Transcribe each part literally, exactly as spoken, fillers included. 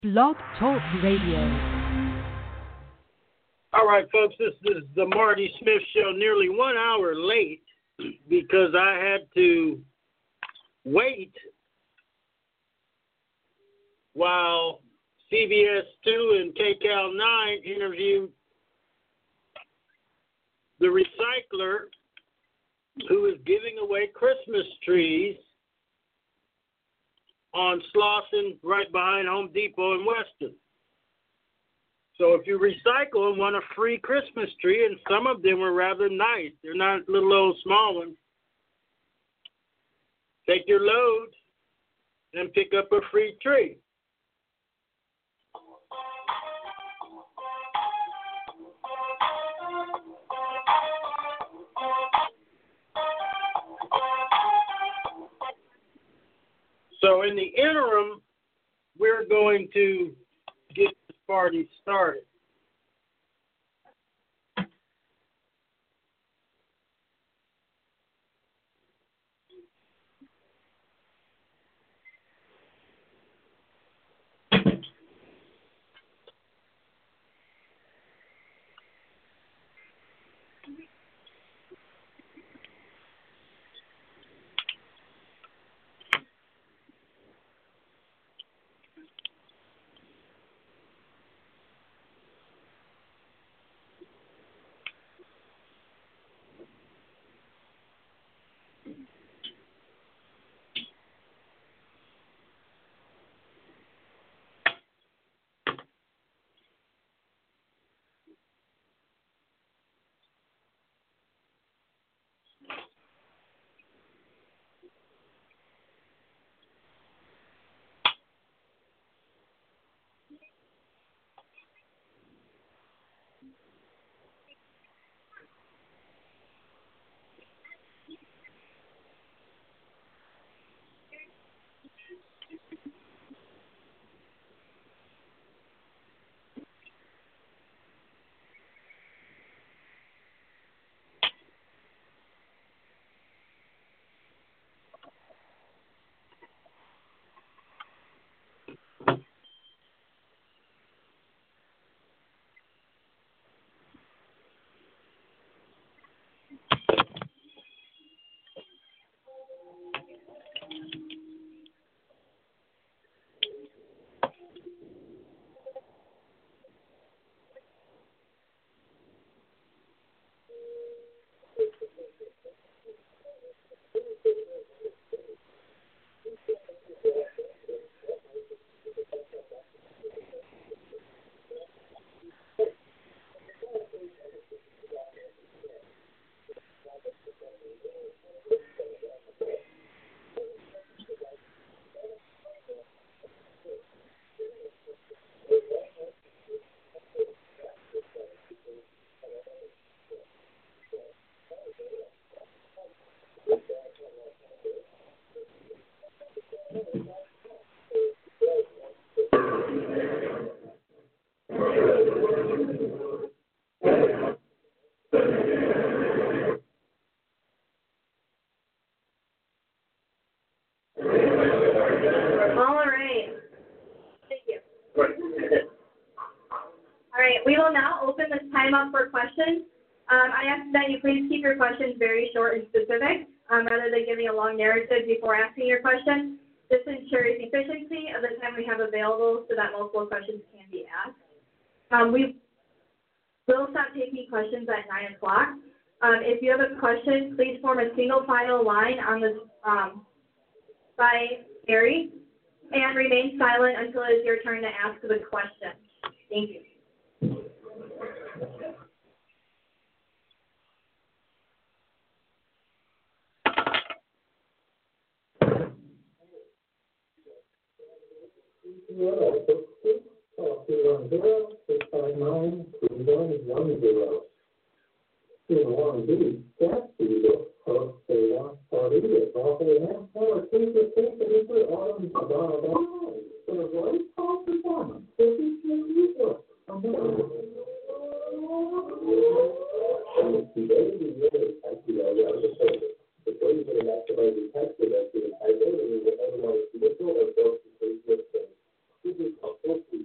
Blog Talk Radio. All right, folks, this is the Marty Smith Show, nearly one hour late because I had to wait while C B S two and K C A L nine interviewed the recycler who is giving away Christmas trees on Slauson, right behind Home Depot in Weston. So if you recycle and want a free Christmas tree, and some of them are rather nice, they're not little old small ones, take your load and pick up a free tree. So in the interim, we're going to get this party started. For questions. Um, I ask that you please keep your questions very short and specific, um, rather than giving a long narrative before asking your question. This ensures efficiency of the time we have available so that multiple questions can be asked. Um, we will stop taking questions at nine o'clock. Um, if you have a question, please form a single file line on the um, by Gary and remain silent until it is your turn to ask the question. Thank you. Zero, six, six, five, zero, zero, six, five, nine, two, one, one, zero. Two, one, B, that's zero, host, they want, party, it's all for the next hour, two, six, six, eight, three, autumn, blah, blah, blah. So the voice call performance, fifty-two, equal. Today, we really have to go around the surface. The way you can activate the text with us, the identity of everyone is neutral or both the same. This is a full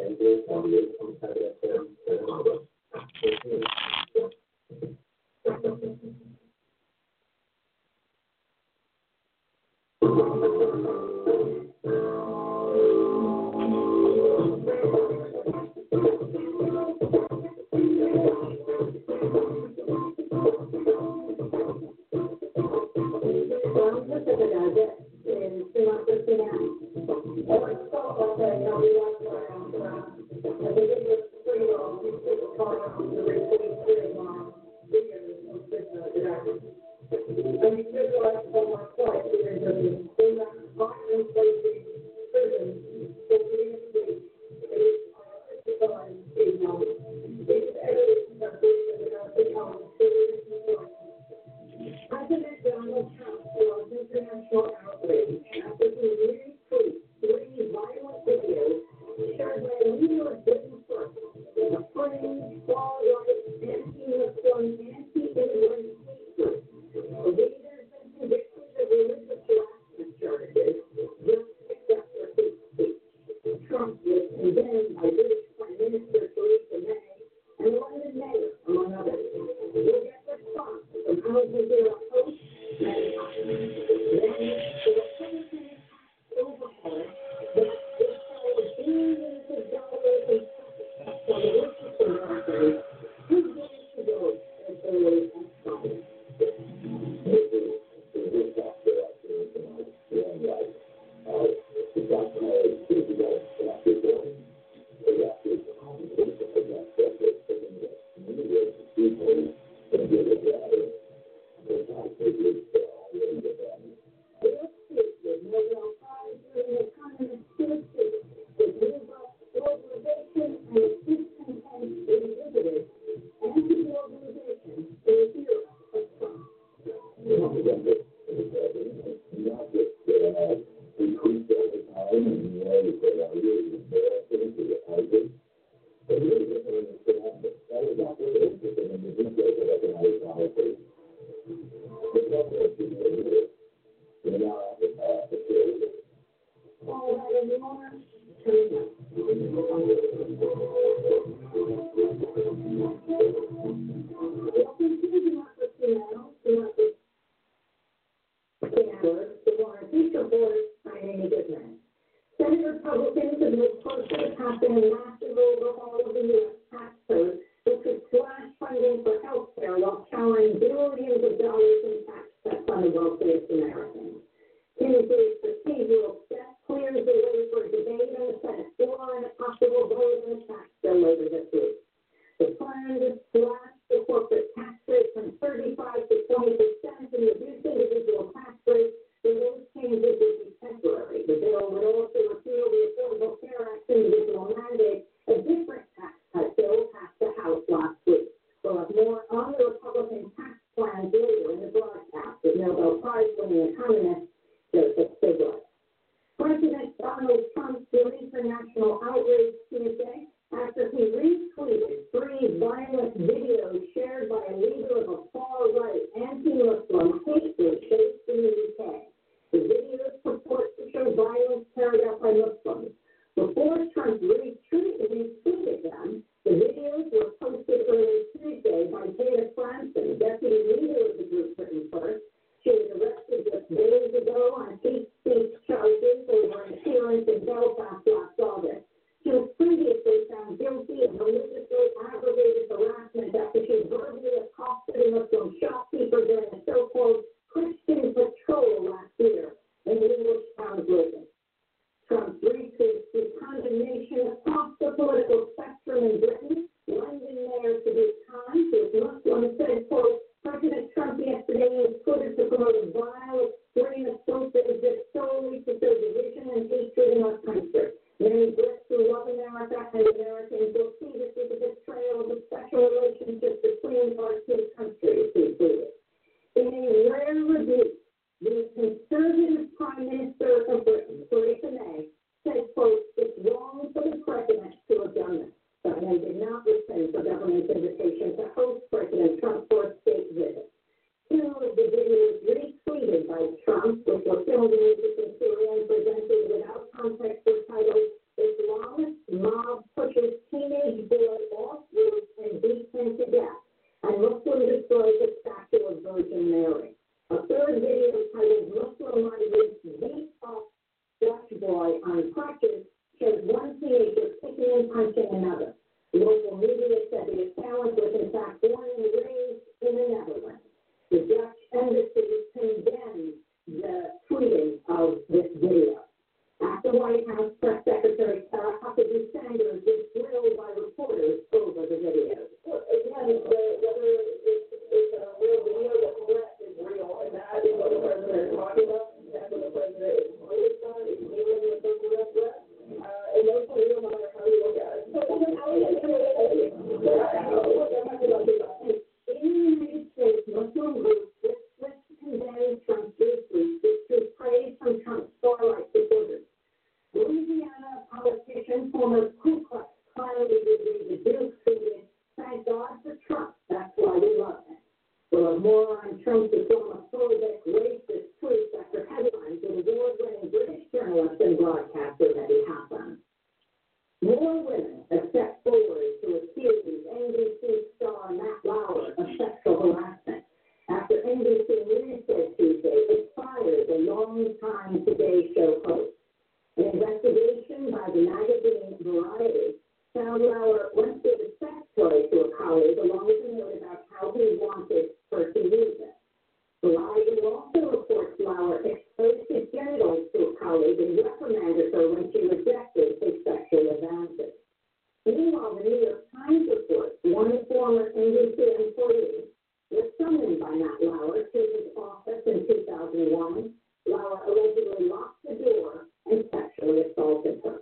Mob beat up Dutch boy on crutches shows one teenager kicking and punching another. Local media said the assailant was in fact born and raised in the Netherlands. The Dutch embassy condemned the tweeting of this video. At the White House, Press Secretary Sarah Huckabee Sanders was grilled by reporters over the video. Well, again, the, whether it's, it's a real video, the threat is real, and that is what the president is talking about. That's what the president is focused on, is dealing with the real threat. Uh, and those are real no matter how you look at it. So, in the United States, Muslim groups just switched to condemn Trump's retweet, which drew praise from Trump's far-right supporters. Louisiana politician, former Ku Klux Klan leader David Duke tweeted, "Thank God for Trump. That's why we love him." For more on Trump's Islamophobic racist tweets after headlines with award-winning British journalist and broadcaster Eddie Hassan. More women have stepped forward to accuse N B C star Matt Lauer of sexual harassment after N B C News said Tuesday it fired the longtime Today Show host. An investigation by the magazine Variety found Lauer once gave a sex toy to a colleague along with a note about how he wanted her to use it. Variety also reports Lauer exposed his genitals to a colleague and reprimanded her when she rejected his sexual advances. Meanwhile, the New York Times reports one former N B C employee was summoned by Matt Lauer to his office in two thousand one. Lauer allegedly locked the door and sexually assaulted her.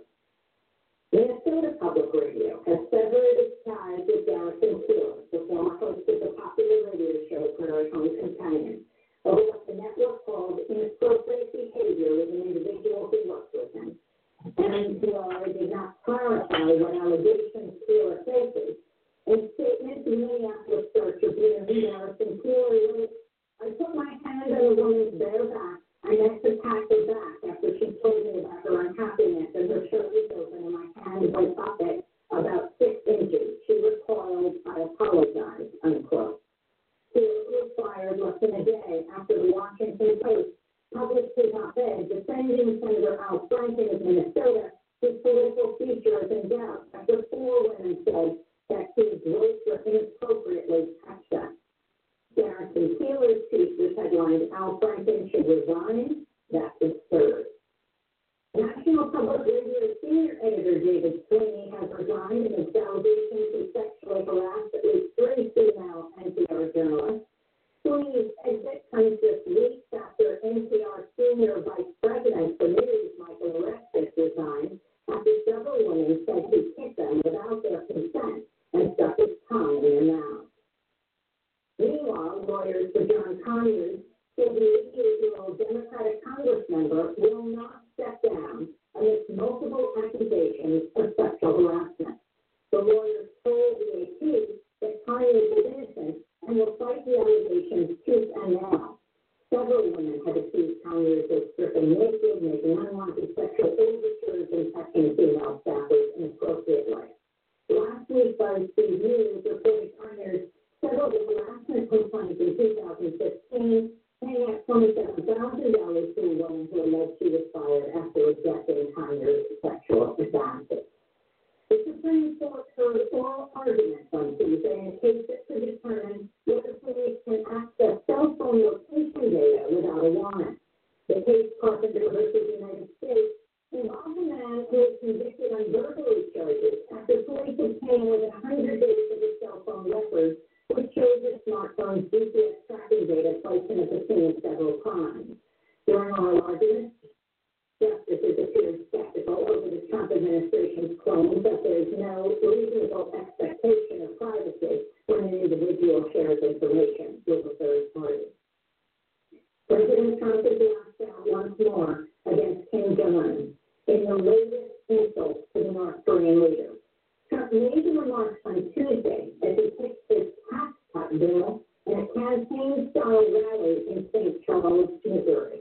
Minnesota Public Radio has severed its ties with Garrison Keillor, the former host of the popular radio show Prairie Home Companion, over what the network called inappropriate behavior with an individual who worked with him. N P R did not clarify what allegations Keillor faces. In statement to Minneapolis Star Tribune, Garrison Keillor wrote, "I put my hand on a woman's bare back. I meant to pat her back after she told me about her unhappiness and her shirt was open and my hand went up it about six inches. She recoiled. I apologize," unquote. Keillor was fired less than a day after the Washington Post published his op-ed defending Senator Al Franken of Minnesota, whose political future is in doubt after four women said that his voice was inappropriately touched up. Garrison Keillor's piece was headlined, "Al Franken should resign." That's absurd. National Public Radio senior editor David Sweeney has resigned amidst allegations he sexually harassed at least three female N P R journalists. Sweeney's exit comes just weeks after N P R senior vice president for news, Michael Oreskes, resigned after several women said he hit them without their consent and stuck his tongue in their mouth. Meanwhile, lawyers for John Conyers said the eighty-eight-year-old Democratic Congress member will not step down amidst multiple accusations of sexual harassment. The lawyers told the A P that Conyers is innocent and will fight the allegations tooth and nail. Several women have accused Conyers of stripping naked, making unwanted sexual overtures, and touching female staffers inappropriately. Last week, BuzzFeed News reported Conyers settled a harassment complaint in two thousand fifteen, paying out twenty-seven thousand dollars to a woman who alleged she was fired after rejecting Conyers' sexual advances. The Supreme Court heard oral arguments on Tuesday in a case that could determine whether police can access cell phone location data without a warrant. The case, Carpenter versus United States, involves a man who was convicted on burglary charges after police obtained more than one hundred days of his cell phone records, which shows his smartphone's G P S tracking data placed him at the scene of several crimes. During oral arguments, justices appeared skeptical over the Trump administration's claims that there is no reasonable expectation of privacy when an individual shares information with a third party. President Trump is lashed out once more against Kim Jong-un in the latest insult to the North Korean leader. Trump made the remarks on Tuesday as he pitched his tax cut bill in a campaign-style rally in Saint Charles, Missouri.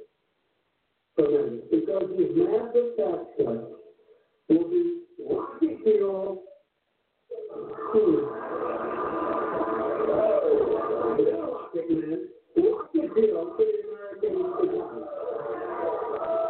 Because these massive tax cuts will be rocket fuel. They're rocket men, rocket fuel for the American economy.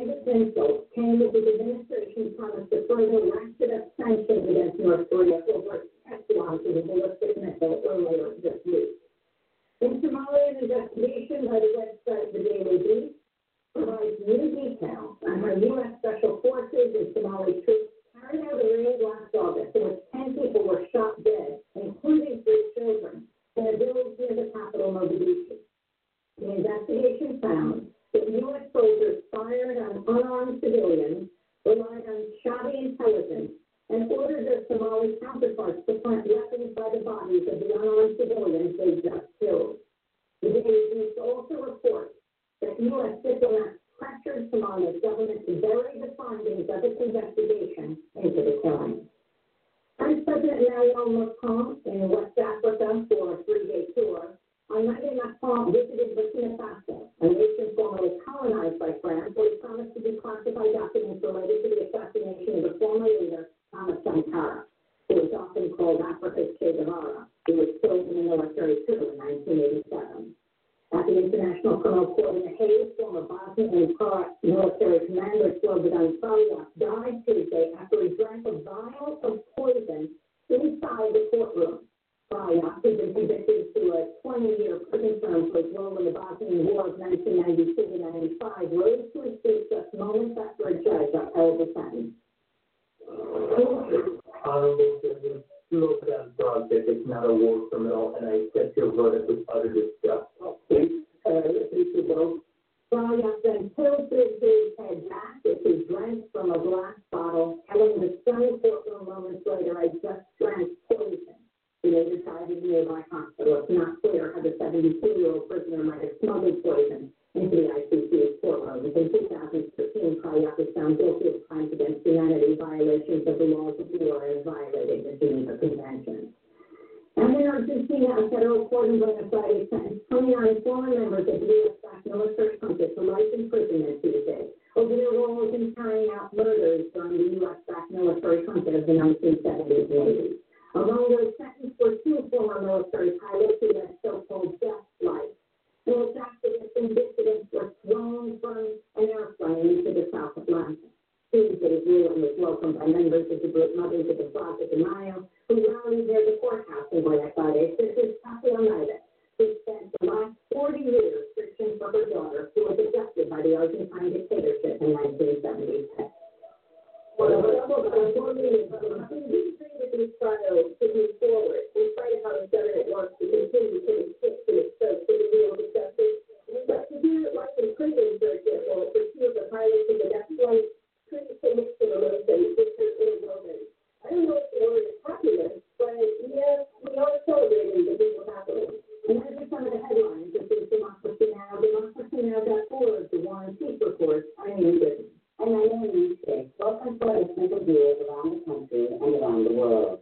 latest insult came with the administration promised to further ratchet up sanctions against North Korea over test launches of ballistic missile earlier this week. In Somalia, an investigation by the website The Daily Beast provides new details on how U S Special Forces and Somali troops carried out a raid last August in which ten people were shot dead, including three children, in a village near the capital, Mogadishu. The investigation found that U S soldiers fired on unarmed civilians, relied on shoddy intelligence, and ordered their Somali counterparts to plant weapons by the bodies of the unarmed civilians they just killed. The Daily Beast also reports that U S diplomats pressured Somalia's government to bury the findings of its investigation into the killing. Vice President Emmanuel Macron in West Africa for a three-day tour. On Monday, Macron visited Burkina Faso, a nation formerly colonized by France, where he promised to declassify documents related to the assassination of the former leader, Thomas Sankara, who was often called Africa's Che Guevara, who was killed in a military coup in nineteen eighty-seven. At the International Criminal Court in The Hague, former Bosnian and Croat military commander Slobodan Praljak died Tuesday after he drank a vial of poison inside the courtroom. Praljak, who had been convicted to a twenty-year prison term for his role in the Bosnian War of nineteen ninety-two to ninety-five, rose to his feet just moments after a judge upheld the sentence. Honorable Judge Slobodan Praljak is not a war criminal, and I accept your verdict with utter disgust. Please, uh, please vote. Praljak then tilted his head back as he drank from a glass bottle, telling the stunning courtroom moments later, "I just drank poison." He later died in a nearby hospital. It's not clear how the seventy-two-year-old prisoner might have smuggled poison into the I C C's courtroom. In two thousand thirteen, Praljak was found guilty of crimes against humanity, violations of the laws of war, and violating the Geneva Convention. And in Argentina, a federal court in Buenos Aires sentenced twenty-nine former members of the U S-backed military junta to life imprisonment Tuesday over their roles in carrying out murders during the U S-backed military junta of the nineteen seventies and eighties. Among those sentenced were two former military pilots who led so-called death flights. Those activists and dissidents were thrown from an airplane into the South Atlantic. Tuesday's ruling was welcomed by members of the group Mothers of the Plaza de Mayo, who rallied near the courthouse in Buenos Aires, such as Tati Almeida, who spent the last forty years searching for her daughter, who was abducted by the Argentine dictatorship in nineteen seventy-six. Well, we say that these trials to move forward, in spite of how the government wants to continue to insist in its search for the real justice. But to do it like in prison, for example, for two of the pilots of the death flight, couldn't say mixed in a little thing, just in a moment. I don't know if the word is happiness, but yes, we are celebrating that this was happening. And those are some of the headlines. This is Democracy Now!, democracy now dot org, the War and Peace Report. I'm Amy Goodman. And I am Amy Schick. Welcome to our listeners viewers around the country and around the world.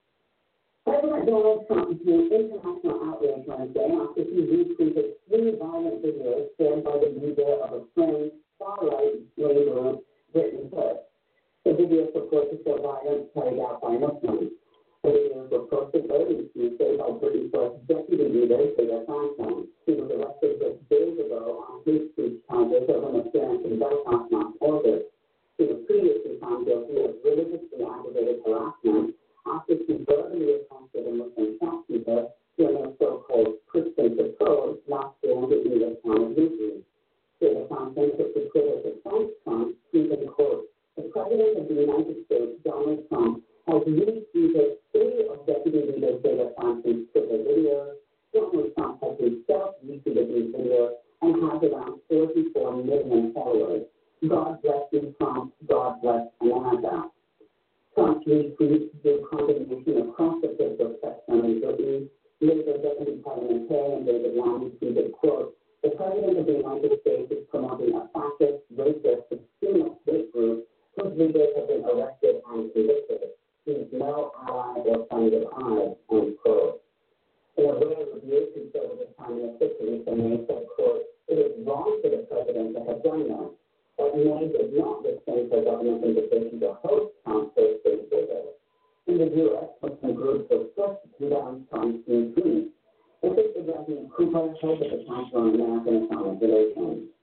President Donald Trump made international outrage Wednesday after he retweeted three violent videos shared by the leader of a French far-right wing group, Britain First. The videos purport to show violence carried out by Muslims. The videos were posted early Tuesday by Britain First deputy leader, Peter Franklin. He was arrested just days ago on hate speech charges of an appearance in Belfast last August. He was previously found guilty of religiously aggravated harassment after he verbally accosted a Muslim shopkeeper during a so-called Christian patrol last year in the English town of Newbury. Peter Franklin took to Twitter to thank Trump, tweeting, quote, "The President of the United States, Donald Trump, has retweeted three of Deputy Leader Peter Franklin's Twitter videos. Donald Trump has himself retweeted these videos and has around forty-four million followers. God bless you, Trump. God bless America." Trump's retweet drew condemnation across the Facebook spectrum in Britain. Labour Deputy Parliamentarian David Lamb tweeted, quote, "The President of the United States is promoting a fascist, racist, extremist hate group whose leaders have been arrested and convicted. He's no ally or friend of ours," end quote. In a rare review, Conservative Prime Minister Theresa May said, quote, "It is wrong for the President to have done that." But May did not rescind her government's invitation to host Trump's first state visit. In the U S, Muslim groups were first to down Trump's new tweet. Assisted President Cooper, head of the Council on American Islamic Relations.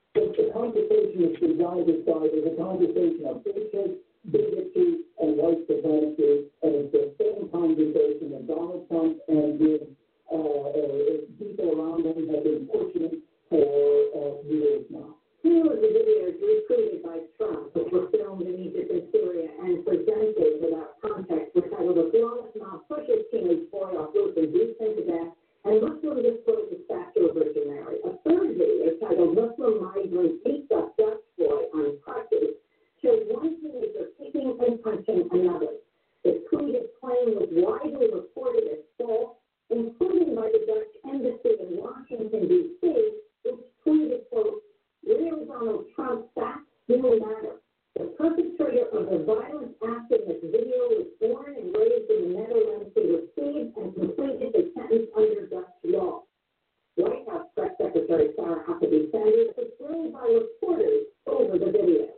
But the conversation is designed to start as a conversation of hatred, bigotry, and white supremacy, and it's the same conversation that Donald Trump and his uh, uh, people around him have been pushing for uh, years now. Here was the videos retweeted by Trump, which were filmed in Egypt and Syria and presented without context, were titled "A Flawless Mob Pushes Teenage Boy Off Roof and Beats him to Death, and Muslim Discloses Statue of Virgin Mary." A third video titled "Muslim Migrant Beats Up Dutch Boy on Crutches" shows one teenager kicking and punching another. The tweeted claim was widely reported as false, including by the Dutch Embassy in Washington, D C, which tweeted, quote, "Real Donald Trump facts do matter. The perpetrator of the violent act in this video was born and raised in the Netherlands. He received and completed his sentence under Dutch law." White House Press Secretary Sarah Huckabee Sanders was grilled by reporters over the video.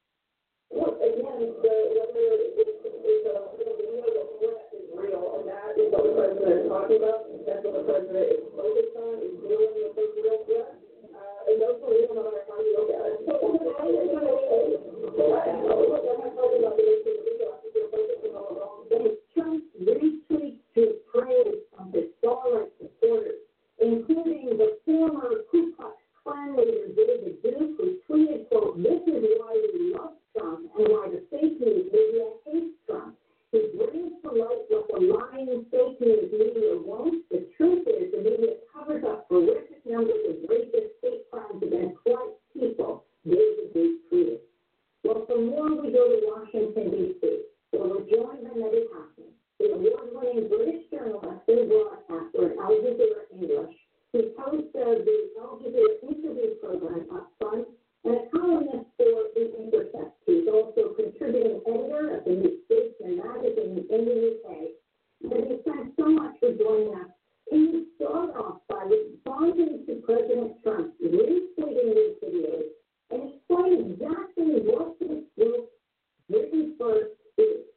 Look, again, the whether it's is a video, the threat is real, and that is what the president is talking about. That's what the president is focused on, is dealing with this real threat. Uh, and those are real no matter how you look at it. So, I am going to say, I'm not talking about the nature of the video. I think they're focusing on the wrong thing. Trump retweets to praise of his far-right supporters, including the former Ku Klux Klan leader David Duke, who tweeted, quote, "This is why we love Trump and why the fake news media hates Trump. He brings to light what the lying fake news media won't. The truth is the media covers up horrific numbers of racist hate crimes against white people," David Duke tweeted. Well, for more, we go to Washington, D C, where we're joined by Mehdi Hasan, the award-winning British journalist and broadcaster at Al Jazeera English, who's host of the Al Jazeera interview program Up Front, and a columnist for The Intercept. He's also contributing editor of the New Statesman magazine in the U K. Mehdi, thanks so much for joining us. Can you start off by responding to President Trump's retweeting these videos and explain exactly what this group, Britain First, is?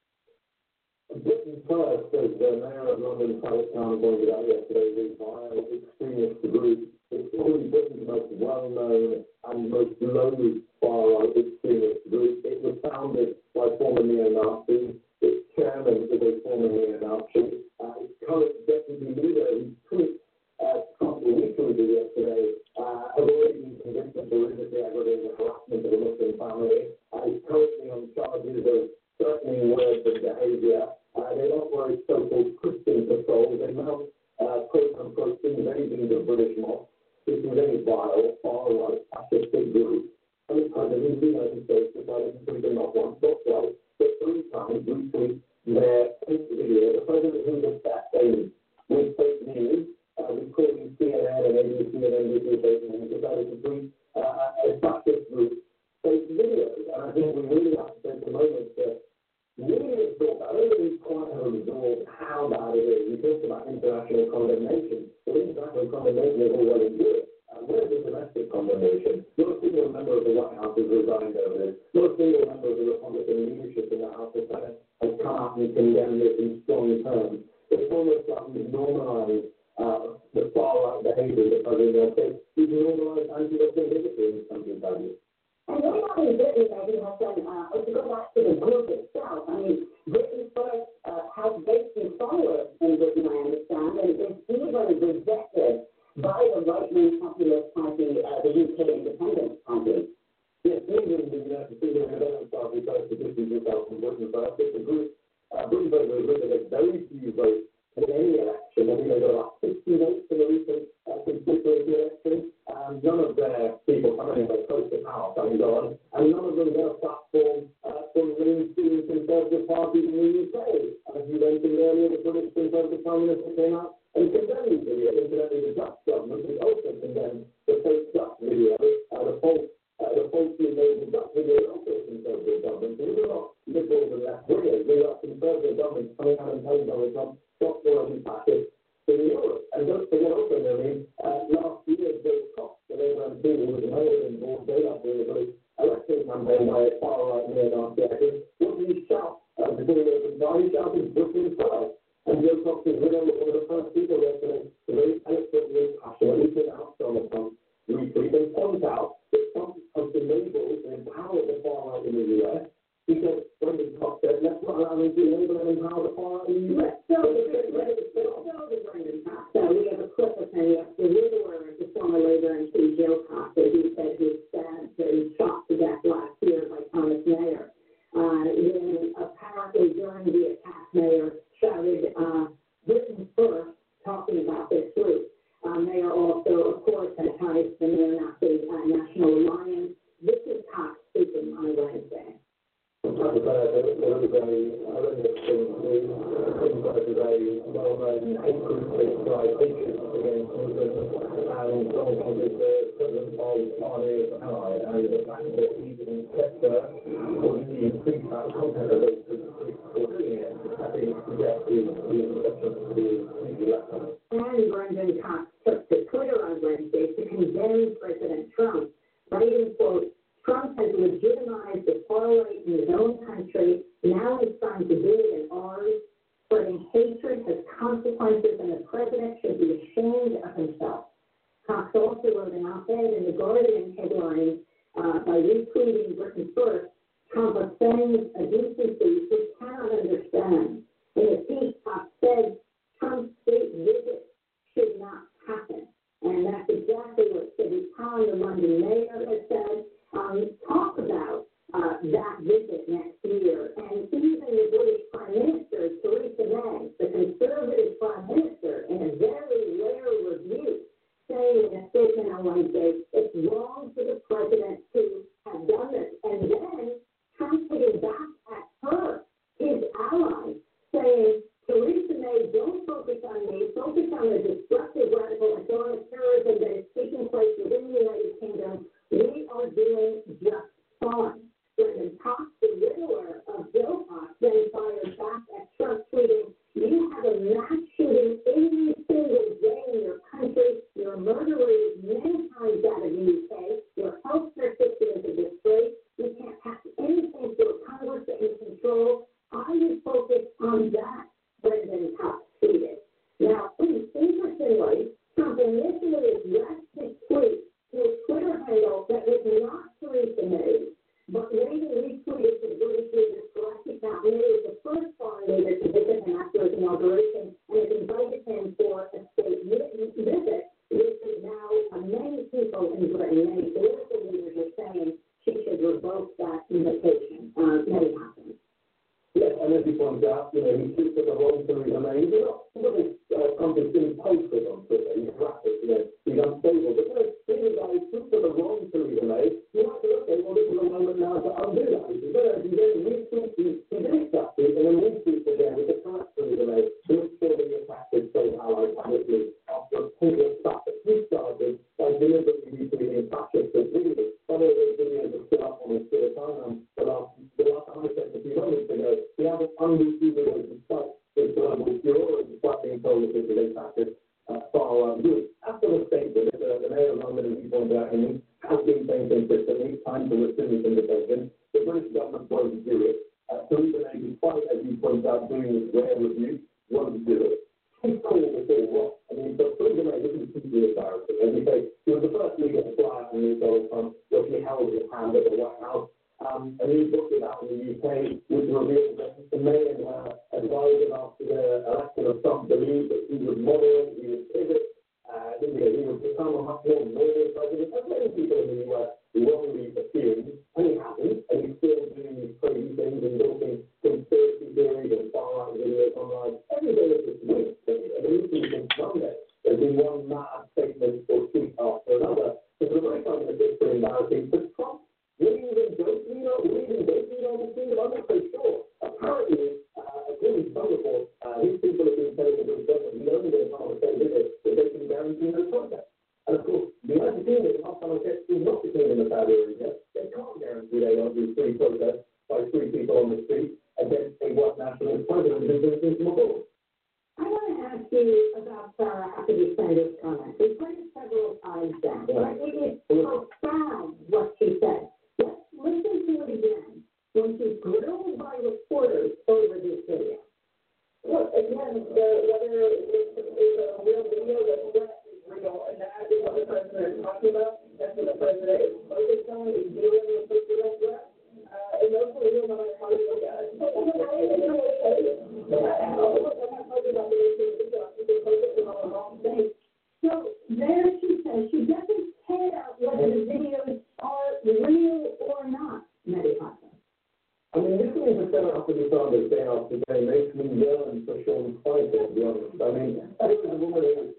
Britain First, as the mayor of London, Carlos Town, pointed out yesterday, is a vile extremist group. It's probably Britain's most well-known and most loathed far-right extremist group. It was founded by former neo-Nazis. Its chairman is a former neo-Nazi. Uh, its current deputy leader, whose tweet uh, Trump retweeted yesterday, uh, has already been convicted for horrifically aggravating harassment of a Muslim family. Uh, he's currently on charges of threatening words and behavior. Uh, they operate so-called Christian patrols. They mount uh, quote-unquote invasions of British mosques. This is a vile, far-right, fascistic group. And the president of the United States decided to tweet them not once, not twice, but three times retweet their video. The president who's obsessed with fake news, uh, recording C N N and A B C and N B C fake news, decided to tweet uh, a fascist group fake videos. And I think we really have to take a moment to really absorb that. I don't really quite have absorbed how bad it is. We talked about international condemnation, but international condemnation is all well and good. Uh, where's the domestic condemnation? Not a single member of the White House has resigned over this. Not a single member of the Republican leadership in the House of Senate has come out and condemned this in strong terms. It's almost like we've normalized uh, the far-right behavior that President Trump. We've normalized anti-Muslim bigotry in this country, Daddy. And what about in Britain, Mehdi Hasan, uh, to go back to the group itself? I mean, Britain First uh, has basically followers in Britain, I understand, and is even rejected by the right-wing populist party, uh, the U K Independence Party. Yes, England, the United States Independence Party tries to distance itself from Britain First. It's a group, uh, Britain First has really got very few votes in any election. I think they got about sixty votes in the recent uh, constituency election. Um, none of their people coming in close to power, thank God, and none of them got a platform uh, from mainstream conservative parties in the U K. As you mentioned earlier, the British Conservative Prime Minister came out and condemned the video. Incidentally, the Dutch government has also condemned the fake Dutch video, uh, the false, uh, the falsely labeled Dutch video, also a conservative government. So these are not liberals and left wingers. These are conservative governments coming out and telling Donald Trump, stop following fascists in Europe. And don't forget also, Nelly, uh, last year, Bill Cox, the Labour M P, who was murdered in broad daylight during the election campaign by a far-right neo-Nazi activist, what did he shout uh, before he opened the He shouted Britain First. And Bill Cox's widow was one of the first people yesterday to very eloquently, passionately pronounce Donald Trump retweet and point out that the widower of the former Labor M P Jill Cox, as he said he was stabbed and shot to death last year by Thomas Mayer. Uh, then apparently during the attack, Mayer shouted, uh, Britain first, talking about this group. Uh, Mayer also, of course, had ties to the neo-Nazi uh, National Alliance. This is Cox speaking on Wednesday. As I said, there was a horrendous thing. The inside is a well-known hate group that drives hatred against Muslims, and Donald Trump is the president of Party's ally, and the fact that he didn't check the pre-tax content of those groups for doing it, I think suggests the exception to the election. And Brendan Cox took to Twitter on Wednesday to condemn President Trump, writing, quote, Trump has legitimized the far right in his own country. Now he's trying to do it in ours. Spreading hatred has consequences, and the president should be ashamed of himself. Cox also wrote an op-ed in the Guardian headline uh, by retweeting Britain First. Trump offends a decency we cannot understand. In the piece, Cox said Trump's state visit should not happen. And that's exactly what City Khan, the London mayor, has said. Um, talk about uh, that visit next year. And even the British Prime Minister, Theresa May, the Conservative Prime Minister, in a very rare review, saying in a statement on Wednesday, it's wrong for the president to have done this. And then Trump hitting back at her, his ally, saying, Theresa May, don't focus on me, focus on the destructive radical Islamic terrorism that is taking place within the United Kingdom. We are doing just fine. Brendan Cox, the widower of Jill Cox, then fired back at Trump, tweeting, you have a mass shooting every single day in your country. You're murdering many times out of the U K. Your health care system is a disgrace. You can't pass anything through Congress that you control. I would focus on that, Brendan Cox tweeted. Now, interestingly, Trump initially addressed his tweet to a Twitter handle that was not Theresa May, but later retweeted the British leader's corrected account. May was the first foreign leader to visit him after his inauguration and has invited him for a state visit, which is now uh, many people in Britain, many political leaders are saying she should revoke that invitation. Uh, May happens. Yes, and as he points out, you know, he tweets at the wrong Theresa May. He's not somebody uh, Trump has been posted on Twitter. He's rapid, you know, he's unstable. But you know, here's a guy who tweets at the wrong Theresa May. You might say, okay, well, this is a moment now to undo that. He said, he then retweets, he, he did accept it, and then retweets again with the correct Theresa May to make sure that he attacked his state allies publicly after a previous stuff that he started by deliberately retweeting fascist videos. Some of those videos are still up on his Twitter timeline. The last, the last time I checked a few moments ago, he had an unreviewed videos despite his global furor and despite being told that this is a fascist uh, far-right group. After the statement, the, the mayor of London, as he pointed out, and has been saying consistently, time to rescind this invitation. The British government won't do it. Uh, Theresa May, despite, as you pointed out, doing this rare review, won't do it. He's called this all wrong. I mean, so Theresa May, this is deeply embarrassing. As you say, she was the first leader to fly out and meet Donald Trump, where she held his hand at the White House. Um, and he booked it out in the U K, which revealed that the May and her advisor after the election of Trump believed that he was moderate, he would pivot, uh, he, he would become a much more normal president. As many people in the U S wrongly assumed, and he hasn't, and he's still doing these crazy things and building conspiracy theories and far-right videos online. Every day of this week, at least since Monday, there's been one mad statement or tweet after another. So for the very time that it's pretty embarrassing, but Trump Will he even go to you know, will he even go to you on the team? I'm not so sure. Apparently, uh, according to some reports, uh, these people have been telling the British government, knowing they're not on the same visit, that they can guarantee no contact. And of course, the United Kingdom, hostile effect is not the kingdom of Saudi Arabia. They can't guarantee they won't do free protests by three people on the street against a white nationalist president who's been seen from abroad. I want to ask you about Sarah after you say this comment. We've heard it several times now, right? It is profound what she said. Let's listen to it again when she's grilled by reporters over this video. Well, again, the, whether it's a real video, the threat is real, and that is what the president is talking about. That's what the president is focused on, is dealing with this real threat. Uh, and those are real, no matter how you look at it. I'm not talking about the issue, I'm focusing on the wrong thing. So then there she says she doesn't care whether the videos are real or not, Mary Hassan. I mean, listening to Senator Sanders day after day makes me yearn for Sean Spicer, to be honest. I mean, I don't know, woman is,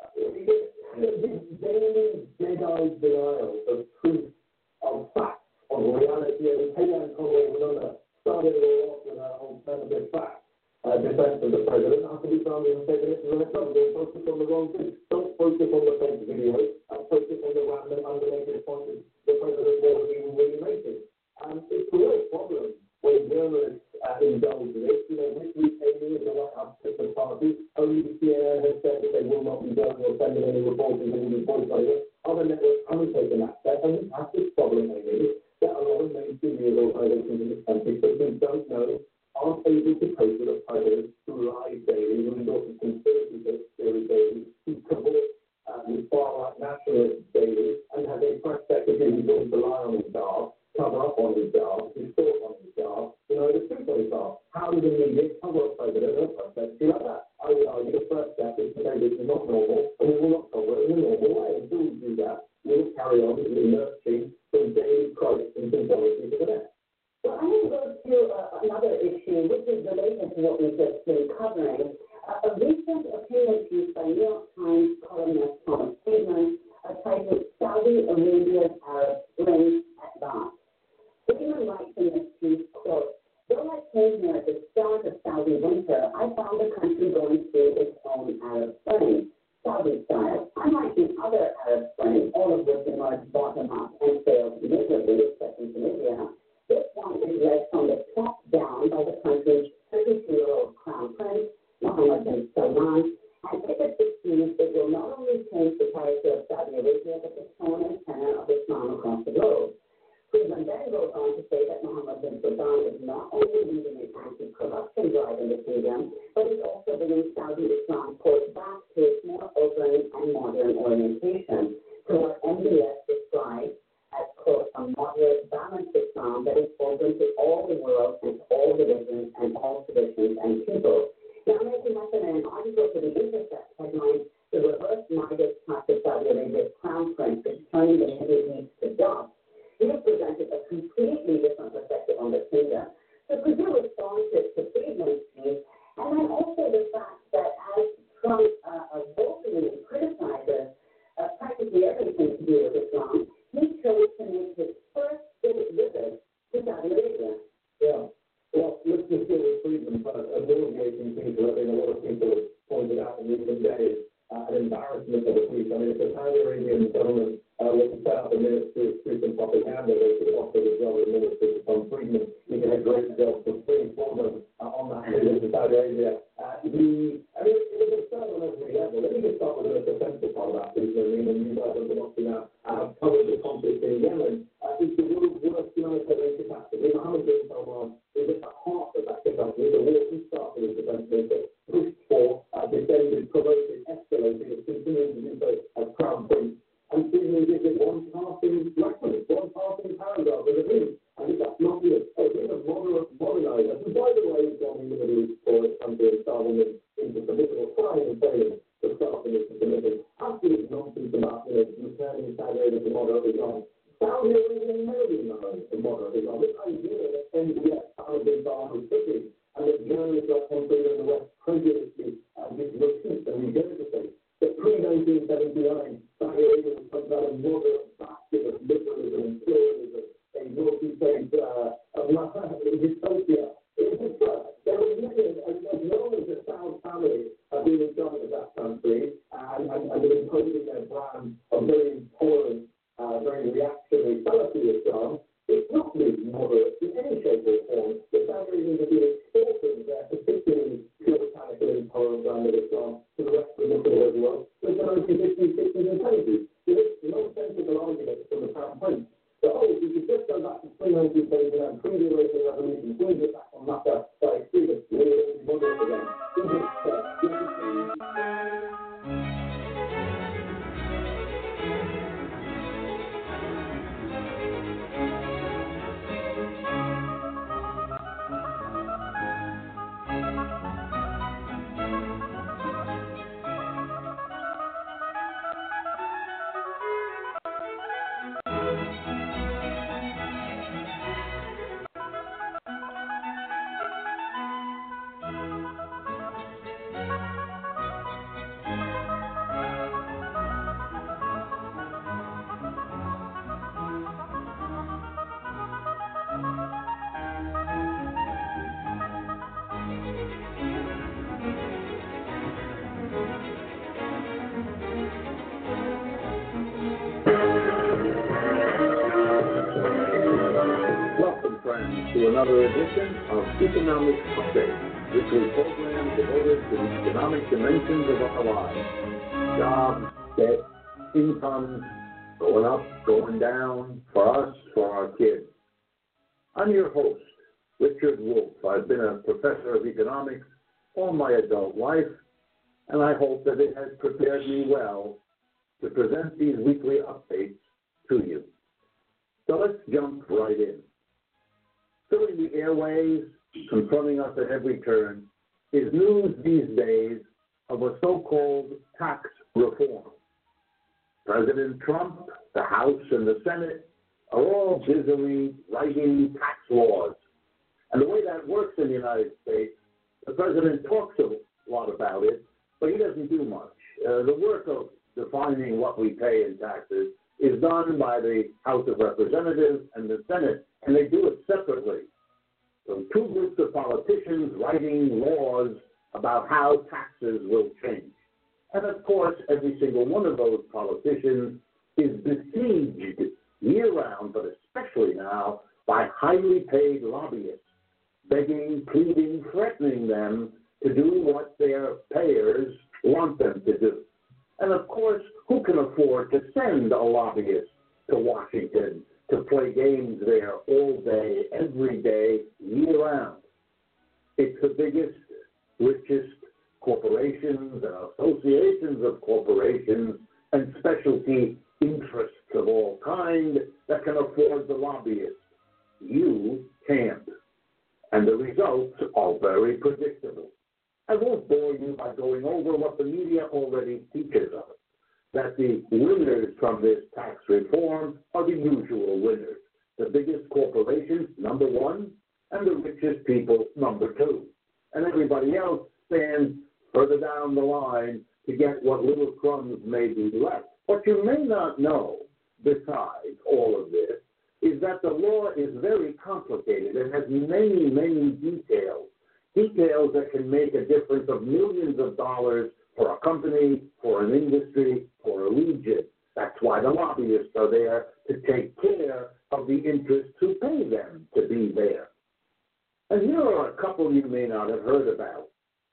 this daily dead-eyed denial of truth, of facts, of reality, and Kellyanne Conway and another started it all off with her alternative facts. Uh, defense of the president after we found him taking it to the next level. Don't focus on the wrong thing. Don't focus on the fake videos and focus on the random unrelated points the president wasn't even really making. And it's a real problem when journalists uh, indulge in this. You know, this week, Amy in the White House Christmas party, only C N N has said that they will not be going or sending any reporters in the voice over. Other networks haven't taken that step, and we have this problem, Amy, that a lot of mainstream news organizations in this country simply don't know, aren't able to cope with a president who lies daily, who endorses conspiracy theories daily, who supports uh, the far-right nationalists daily, and has a press secretary who doesn't rely on his job, cover up on his job, his thought on his job, you know, the truth on his job. How does the media cover a president or a press secretary like that? I would argue the first step is to say this is not normal, and we will not cover it in a normal way. Until we do that, we will carry on with lurching from daily products and conspiracy to the next. Well, I'm going to go to uh, another issue, which is related to what we've just been covering. Uh, a recent opinion piece by New York Times columnist Thomas Friedman uh, titled Saudi Arabia's Arab Spring at Last. Friedman writes in this piece, quote, though I came here at the start of Saudi winter, I found the country going through its own Arab Spring, Saudi style. Unlike the other Arab Springs, all of which emerged bottom up and failed miserably, except in Tunisia, this one is led from the top down by the country's thirty-two-year-old crown prince, Mohammed bin Salman, and if it succeeds, it will not only change the character of Saudi Arabia, but the tone and tenor of Islam across the globe. Friedman then goes on to say that Mohammed bin Salman is not only leading an anti-corruption drive in the kingdom, but is also bringing Saudi Islam court back to its more open and modern orientation, to what M B S describes as, quote, a moderate, balanced Islam that is open to all the world and to all religions and all traditions and people. Now, Matthew Hassan, in an article for The Intercept headline, The Reverse Midas Touch of Saudi Arabia's Crown Prince is Turning the Middle East to Dust. He has presented a completely different perspective on the kingdom. So could you respond to, to Friedman's piece, and then also the fact that as Trump uh, vocally criticizes uh, practically everything to do with Islam, he chose to make his first state visit to Saudi Arabia. Yeah. Well, let's just deal with Friedman first. A mitigating people, I think a lot of people have pointed out in recent days, uh, an embarrassment of the police. I mean, if the Saudi Arabian government uh, was to set up a ministry of truth and propaganda, they could offer the job of minister to Tom Friedman. He can have great jobs for free for them uh, on that visit to Saudi Arabia. Uh, he, I mean, it was absurd on every level. Let me just start with the defensive part of that, because I mean, and you guys have been watching now, uh, have covered the conflict in Yemen. Uh, it's the world's worst humanitarian catastrophe. Mohammed bin Salman is at the heart of that catastrophe. The war he started as defense minister, pushed for, uh, defended, promoted, escalated, and continues to do so as Crown Prince. And Friedman gives it one passing reference, one passing paragraph in the news. I think that's not good. So he's a moderate modernizer, who, by the way, is going in the Middle East for his country and starving them into political crime and failing to start them into committing absolute nonsense about, you know, returning Saudi Arabia to moderate Islam. Saudi Arabia never been known for moderate Islam. This idea that M B S, Mohammed bin Salman, is sitting, and that journalists like Tom Friedman in the West prejudiciously uh, just repeat and regurgitate that pre-nineteen seventy-nine, Saudi Arabia was something like a moderate bastion of liberalism and pluralism, a multi-faith uh, dystopia. It was absurd. There was nothing, as long as the Saud family have been in charge of that country and, and, and been imposing their brand of very intolerant, uh, very reactionary Salafi Islam, it's not really moderate in any shape or form. The Saudi Arabians have been exporting their particularly puritanical intolerant brand of Islam to the rest of the Muslim world since the nineteen fifties, sixties, and seventies. So this nonsensical to another edition of Economic Update, weekly program devoted to the economic dimensions of our lives. Jobs, debt, income, going up, going down, for us, for our kids. I'm your host, Richard Wolff. I've been a professor of economics all my adult life, and I hope that it has prepared me well to present these weekly updates to you. So let's jump right in. Filling the airways, confronting us at every turn, is news these days of a so-called tax reform. President Trump, the House, and the Senate are all busily writing tax laws. And the way that works in the United States, the president talks a lot about it, but he doesn't do much. Uh, the work of defining what we pay in taxes is done by the House of Representatives and the Senate, and they do it separately. So two groups of politicians writing laws about how taxes will change. And of course, every single one of those politicians is besieged year-round, but especially now, by highly paid lobbyists, begging, pleading, threatening them to do what their payers want them to do. And of course, who can afford to send a lobbyist to Washington to play games there all day, every day, year-round? It's the biggest, richest corporations and associations of corporations and specialty interests of all kind that can afford the lobbyists. You can't. And the results are very predictable. I won't bore you by going over what the media already teaches us, that the winners from this tax reform are the usual winners. The biggest corporations, number one, and the richest people, number two. And everybody else stands further down the line to get what little crumbs may be left. What you may not know, besides all of this, is that the law is very complicated and has many, many details, details that can make a difference of millions of dollars for a company, for an industry, for a region. That's why the lobbyists are there, to take care of the interests who pay them to be there. And here are a couple you may not have heard about.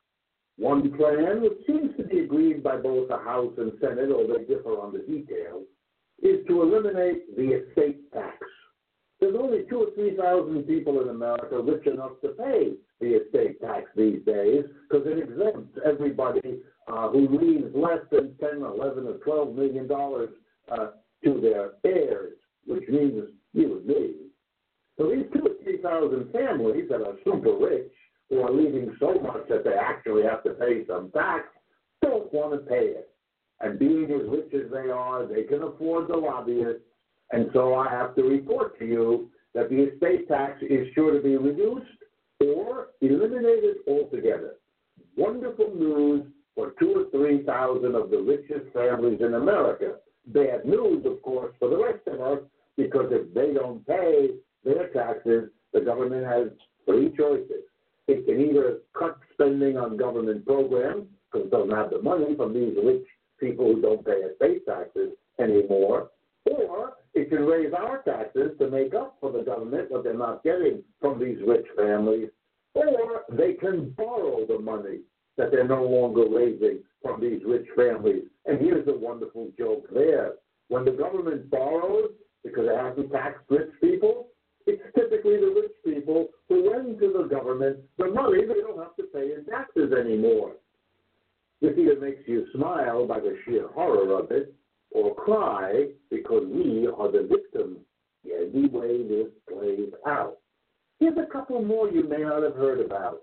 One plan, which seems to be agreed by both the House and Senate, although they differ on the details, is to eliminate the estate tax. There's only two or three thousand people in America rich enough to pay the estate tax these days, because it exempts everybody uh, who leaves less than ten, eleven, or twelve million dollars uh, to their heirs, which means you and me. So these two or three thousand families that are super rich, who are leaving so much that they actually have to pay some tax, don't want to pay it. And being as rich as they are, they can afford the lobbyists. And so I have to report to you that the estate tax is sure to be reduced or eliminated altogether. Wonderful news for two or three thousand of the richest families in America. Bad news, of course, for the rest of us, because if they don't pay their taxes, the government has three choices. It can either cut spending on government programs, because it doesn't have the money from these rich people who don't pay estate taxes anymore, or it can raise our taxes to make up for the government what they're not getting from these rich families, or they can borrow the money that they're no longer raising from these rich families. And here's the wonderful joke there. When the government borrows, because it has to tax rich people, it's typically the rich people who lend to the government the money they don't have to pay in taxes anymore. This either makes you smile by the sheer horror of it, or cry because we are the victims. Any way this plays out. Here's a couple more you may not have heard about.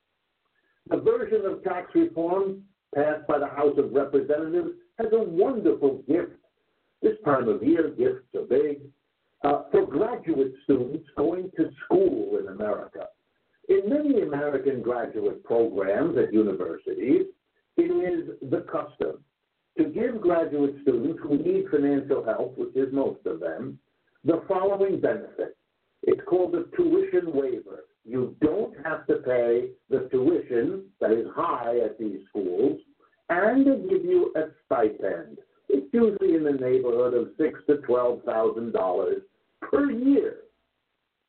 The version of tax reform passed by the House of Representatives has a wonderful gift. This time of year, gifts are big. Uh, for graduate students going to school in America. In many American graduate programs at universities, it is the custom to give graduate students who need financial help, which is most of them, the following benefit. It's called the tuition waiver. You don't have to pay the tuition that is high at these schools, and they give you a stipend. It's usually in the neighborhood of six to twelve thousand dollars per year.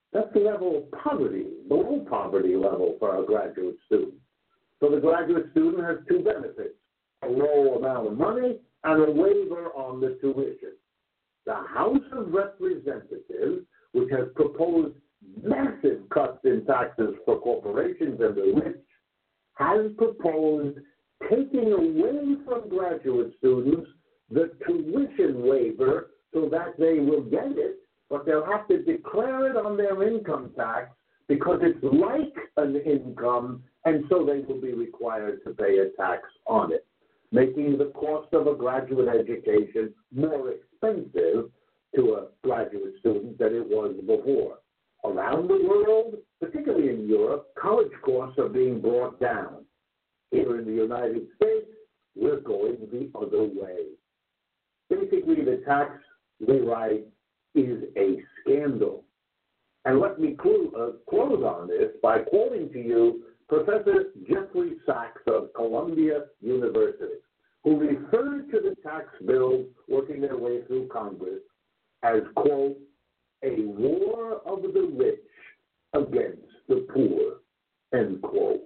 That's the level of poverty, below poverty level for a graduate student. So the graduate student has two benefits, a low amount of money and a waiver on the tuition. The House of Representatives, which has proposed massive cuts in taxes for corporations and the rich, has proposed taking away from graduate students the tuition waiver so that they will get it, but they'll have to declare it on their income tax because it's like an income, and so they will be required to pay a tax on it, making the cost of a graduate education more expensive to a graduate student than it was before. Around the world, particularly in Europe, college costs are being brought down. Here in the United States, we're going the other way. Basically, the tax rewrite is a scandal. And let me clu- uh, close on this by quoting to you Professor Jeffrey Sachs of Columbia University, who referred to the tax bills working their way through Congress as, quote, a war of the rich against the poor, end quote.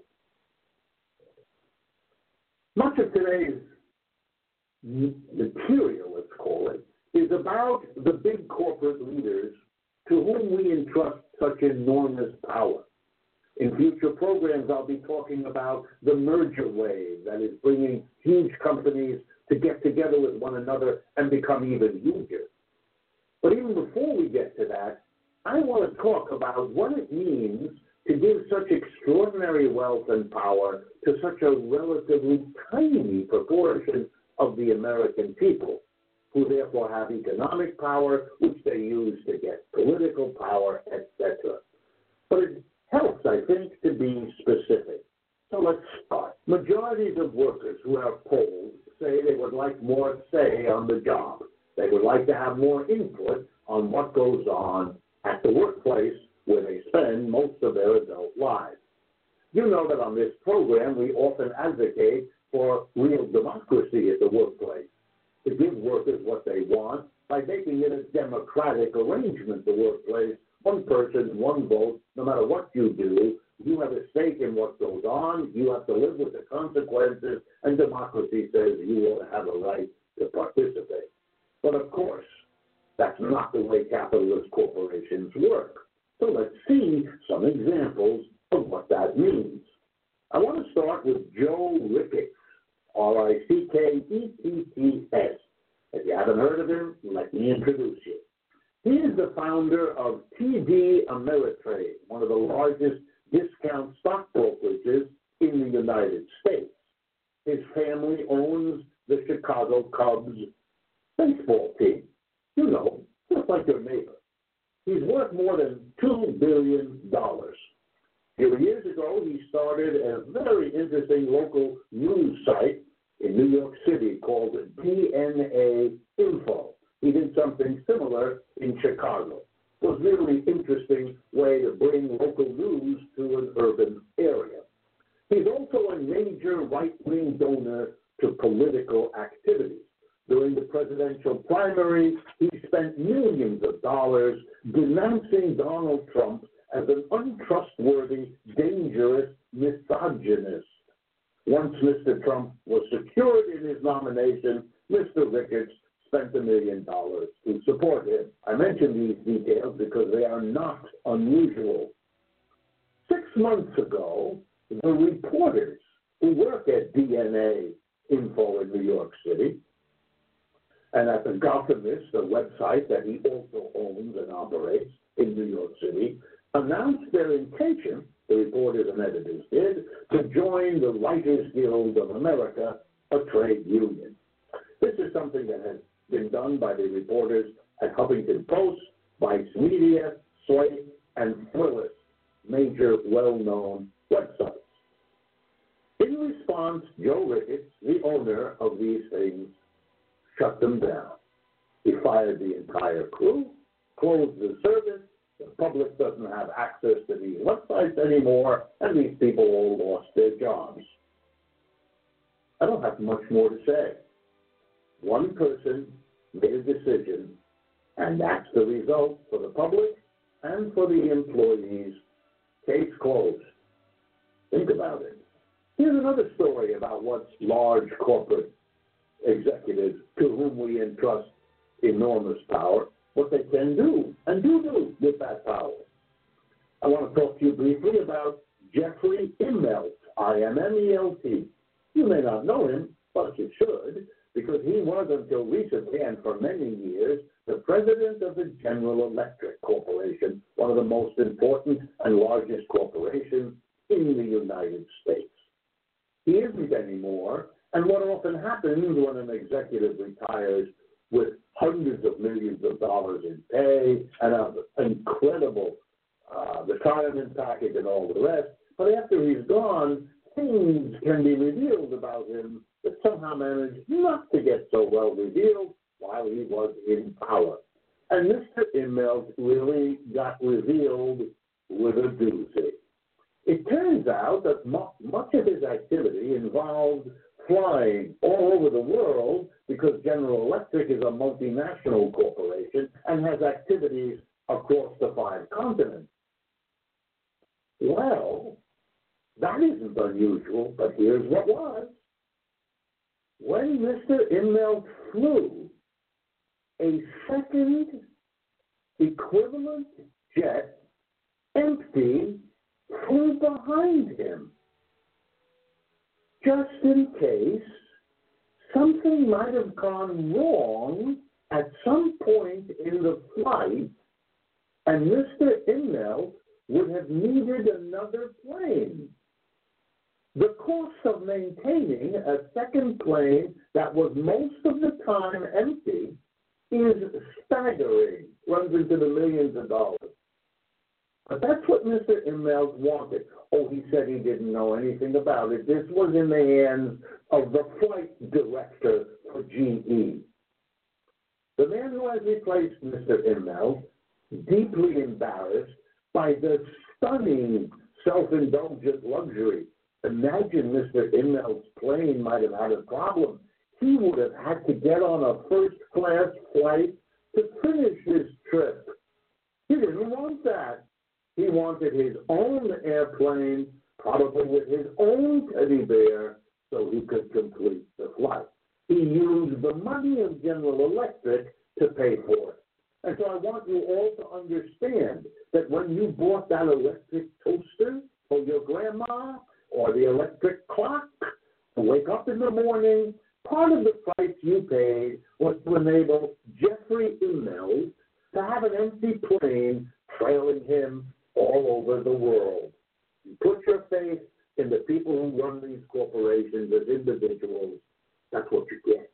Much of today's material, let's call it, is about the big corporate leaders to whom we entrust such enormous power. In future programs, I'll be talking about the merger wave that is bringing huge companies to get together with one another and become even huger. But even before we get to that, I want to talk about what it means to give such extraordinary wealth and power to such a relatively tiny proportion of the American people, who therefore have economic power, which they use to get political power, et cetera. But it helps, I think, to be specific. So let's start. Majorities of workers who have polled say they would like more say on the job. They would like to have more input on what goes on at the workplace where they spend most of their adult lives. You know that on this program, we often advocate for real democracy at the workplace, to give workers what they want by making it a democratic arrangement, the workplace, one person, one vote, no matter what you do, you have a stake in what goes on, you have to live with the consequences, and democracy says you will have a right to participate. But of course, that's not the way capitalist corporations work. So let's see some examples of what that means. I want to start with Joe Ricketts, R I C K E T T S. If you haven't heard of him, let me introduce you. He is the founder of T D Ameritrade, one of the largest discount stock brokerages in the United States. His family owns the Chicago Cubs baseball team. You know, just like your neighbor. He's worth more than two billion dollars. A few years ago, he started a very interesting local news site in New York City called D N A Info. He did something similar in Chicago. It was a really interesting way to bring local news to an urban area. He's also a major right-wing donor to political activities. During the presidential primary, he spent millions of dollars denouncing Donald Trump as an untrustworthy, dangerous misogynist. Once Mister Trump was secured in his nomination, Mister Ricketts spent a million dollars to support him. I mention these details because they are not unusual. Six months ago, the reporters who work at D N A Info in New York City and at the Gothamist, a website that he also owns and operates in New York City, announced their intention, the reporters and editors did, to join the Writers Guild of America, a trade union. This is something that has been done by the reporters at Huffington Post, Vice Media, Slate, and Thrillist, major well-known websites. In response, Joe Ricketts, the owner of these things, shut them down. He fired the entire crew, closed the service, the public doesn't have access to these websites anymore, and these people all lost their jobs. I don't have much more to say. One person made a decision, and that's the result for the public and for the employees, case closed. Think about it. Here's another story about what large corporate executives to whom we entrust enormous power, what they can do and do do with that power. I want to talk to you briefly about Jeffrey Immelt, I M M E L T. You may not know him, but you should, because he was until recently and for many years the president of the General Electric Corporation, one of the most important and largest corporations in the United States. He isn't anymore, and what often happens when an executive retires with hundreds of millions of dollars in pay and an incredible uh, retirement package and all the rest, but after he's gone, things can be revealed about him that somehow managed not to get so well revealed while he was in power. And Mister Immelt really got revealed with a doozy. It turns out that much of his activity involved flying all over the world because General Electric is a multinational corporation and has activities across the five continents. Well, that isn't unusual, but here's what was. When Mister Immelt flew, a second equivalent jet, empty, flew behind him, just in case something might have gone wrong at some point in the flight, and Mister Immelt would have needed another plane. The cost of maintaining a second plane that was most of the time empty is staggering, runs into the millions of dollars. But that's what Mister Immelt wanted. Oh, he said he didn't know anything about it. This was in the hands of the flight director for G E. The man who has replaced Mister Immelt, deeply embarrassed by the stunning self-indulgent luxury. Imagine Mister Immelt's plane might have had a problem. He would have had to get on a first-class flight to finish his trip. He didn't want that. He wanted his own airplane, probably with his own teddy bear, so he could complete the flight. He used the money of General Electric to pay for it. And so I want you all to understand that when you bought that electric toaster for your grandma or the electric clock to wake up in the morning, part of the price you paid was to enable Jeffrey Immelt to have an empty plane trailing him all over the world. You put your faith in the people who run these corporations as individuals, that's what you get.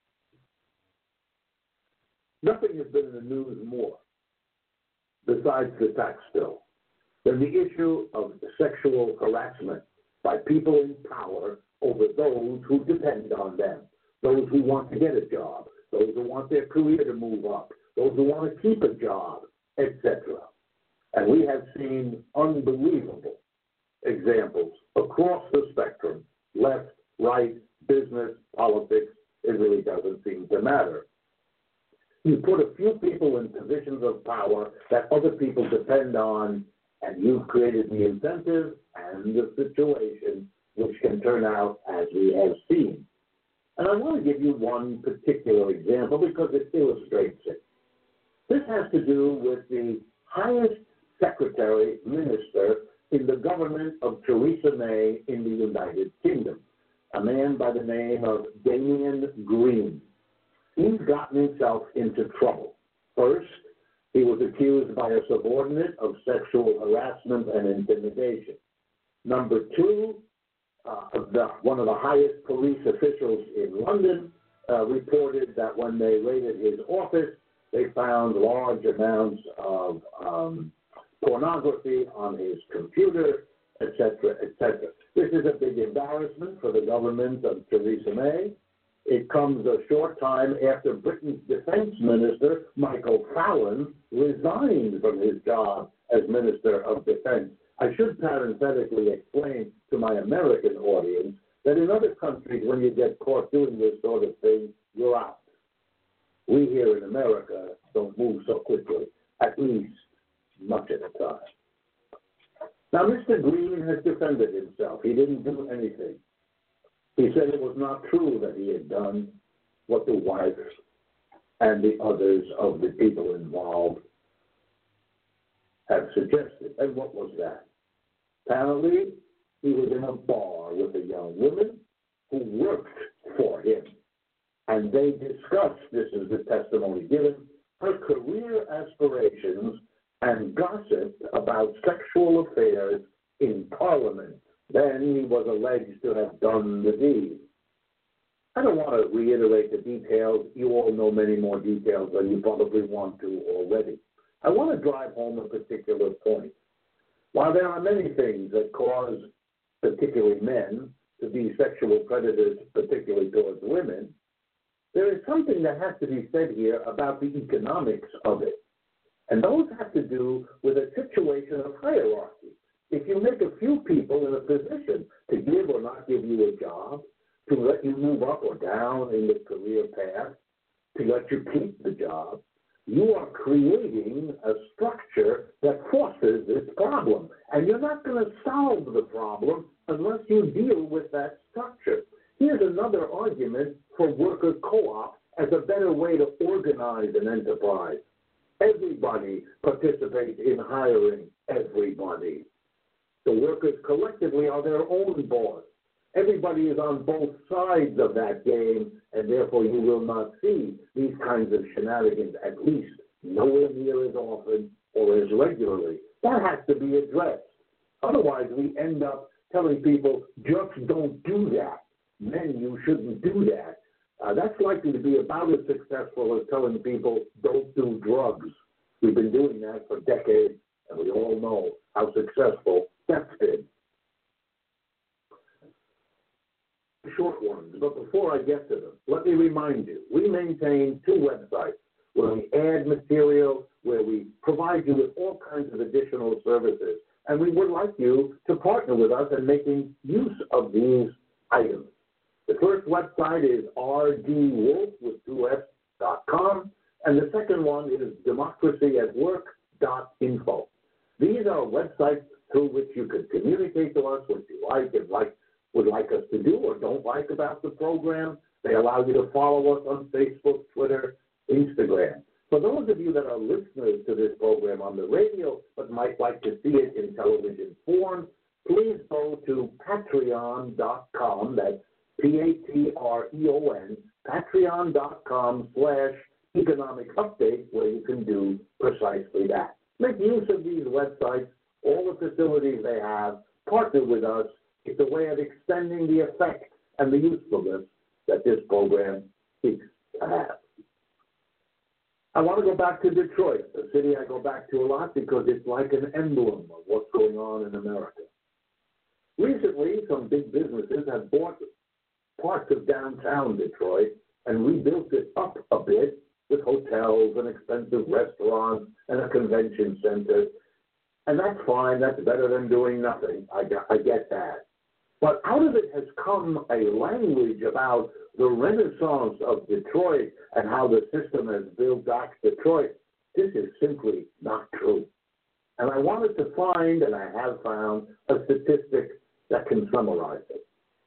Nothing has been in the news more, besides the tax bill, than the issue of sexual harassment by people in power over those who depend on them, those who want to get a job, those who want their career to move up, those who want to keep a job, et cetera. And we have seen unbelievable examples across the spectrum, left, right, business, politics. It really doesn't seem to matter. You put a few people in positions of power that other people depend on, and you've created the incentive and the situation which can turn out as we have seen. And I want to give you one particular example because it illustrates it. This has to do with the highest secretary minister in the government of Theresa May in the United Kingdom, a man by the name of Damien Green. He's gotten himself into trouble. First, he was accused by a subordinate of sexual harassment and intimidation. Number two, uh, the, one of the highest police officials in London uh, reported that when they raided his office, they found large amounts of um, pornography on his computer, et cetera, et cetera. This is a big embarrassment for the government of Theresa May. It comes a short time after Britain's defense minister, Michael Fallon, resigned from his job as Minister of Defense. I should parenthetically explain to my American audience that in other countries, when you get caught doing this sort of thing, you're out. We here in America don't move so quickly, at least much of the time. Now, Mister Green has defended himself. He didn't do anything. He said it was not true that he had done what the wife and the others of the people involved have suggested. And what was that? Apparently, he was in a bar with a young woman who worked for him. And they discussed, this is the testimony given, her career aspirations and gossiped about sexual affairs in Parliament. Then he was alleged to have done the deed. I don't want to reiterate the details. You all know many more details than you probably want to already. I want to drive home a particular point. While there are many things that cause particularly men to be sexual predators, particularly towards women, there is something that has to be said here about the economics of it. And those have to do with a situation of hierarchy. If you make a few people in a position to give or not give you a job, to let you move up or down in the career path, to let you keep the job, you are creating a structure that forces this problem. And you're not going to solve the problem unless you deal with that structure. Here's another argument for worker co-op as a better way to organize an enterprise. Everybody participates in hiring everybody. The workers collectively are their own boss. Everybody is on both sides of that game, and therefore you will not see these kinds of shenanigans, at least nowhere near as often or as regularly. That has to be addressed. Otherwise, we end up telling people, just don't do that. Men, you shouldn't do that. Uh, that's likely to be about as successful as telling people, don't do drugs. We've been doing that for decades, and we all know how successful that's been. Short ones, but before I get to them, let me remind you, we maintain two websites where we add material, where we provide you with all kinds of additional services, and we would like you to partner with us in making use of these items. The first website is r d wolf with two s dot com, and the second one is democracy at work dot info. These are websites through which you can communicate to us what you like and like would like us to do or don't like about the program. They allow you to follow us on Facebook, Twitter, Instagram. For those of you that are listeners to this program on the radio but might like to see it in television form, please go to patreon dot com, that's P A T R E O N, patreon dot com slash economic update, where you can do precisely that. Make use of these websites, all the facilities they have, partner with us. It's a way of extending the effect and the usefulness that this program seeks to have. I want to go back to Detroit, a city I go back to a lot because it's like an emblem of what's going on in America. Recently, some big businesses have bought parts of downtown Detroit and rebuilt it up a bit with hotels and expensive restaurants and a convention center. And that's fine. That's better than doing nothing. I, I get that. But out of it has come a language about the renaissance of Detroit and how the system has built back Detroit. This is simply not true. And I wanted to find, and I have found, a statistic that can summarize it.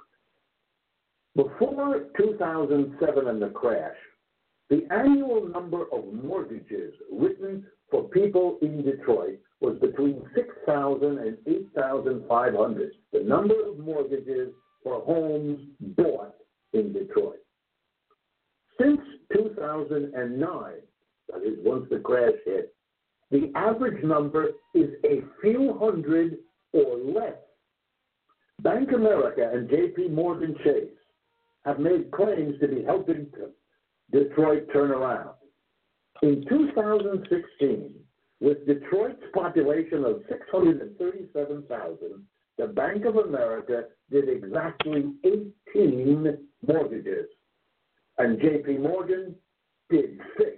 Before two thousand seven and the crash, the annual number of mortgages written for people in Detroit was between six thousand and eight thousand five hundred, the number of mortgages for homes bought in Detroit. Since two thousand nine, that is once the crash hit, the average number is a few hundred or less. Bank of America and J P Morgan Chase have made claims to be helping Detroit turn around. In two thousand sixteen, with Detroit's population of six hundred thirty-seven thousand, the Bank of America did exactly eighteen mortgages, and J P Morgan did six.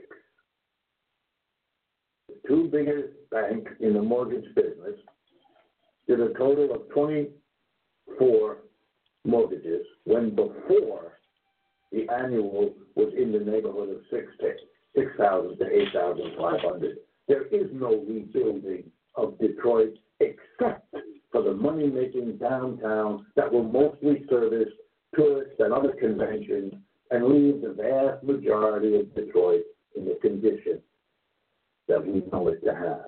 The two biggest banks in the mortgage business did a total of twenty-four mortgages, when before the annual was in the neighborhood of six thousand to eight thousand five hundred. there is no rebuilding of Detroit except for the money-making downtown that will mostly service tourists and other conventions and leave the vast majority of Detroit in the condition that we know it to have.